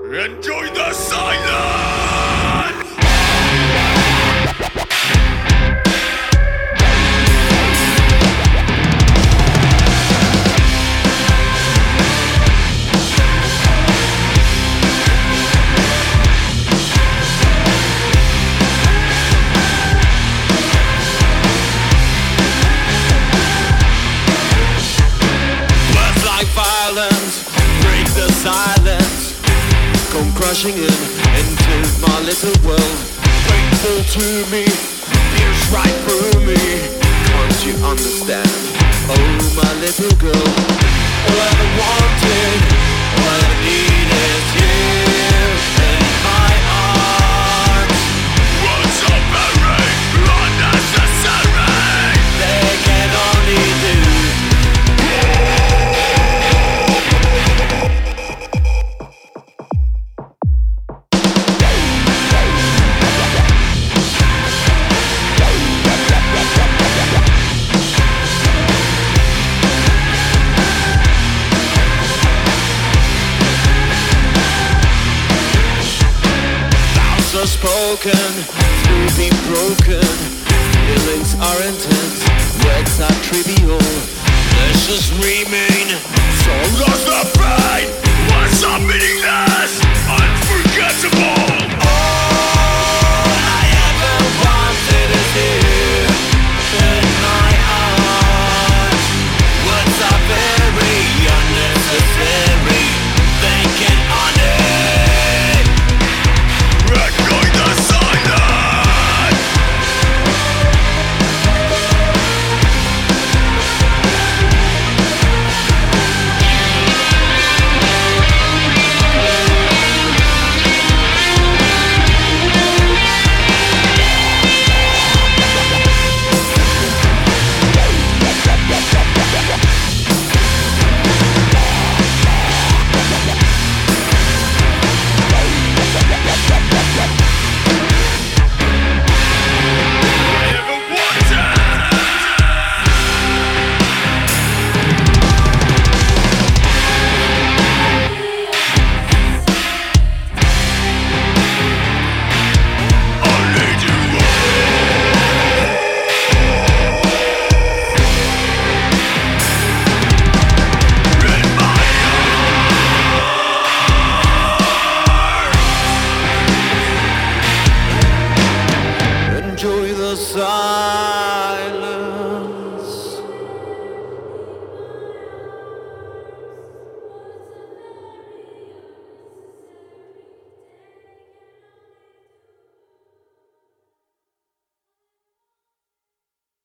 Enjoy the silence! Words like violence break the silence, come crashing into my little world. Painful to me, pierce right through me. Can't you understand? Oh, my little girl. All I ever wanted, all I ever need is you in my arms. Words are very unnecessary! They can only do. Are spoken, through being broken. Feelings are intense, words are trivial. Let's just remain. So does the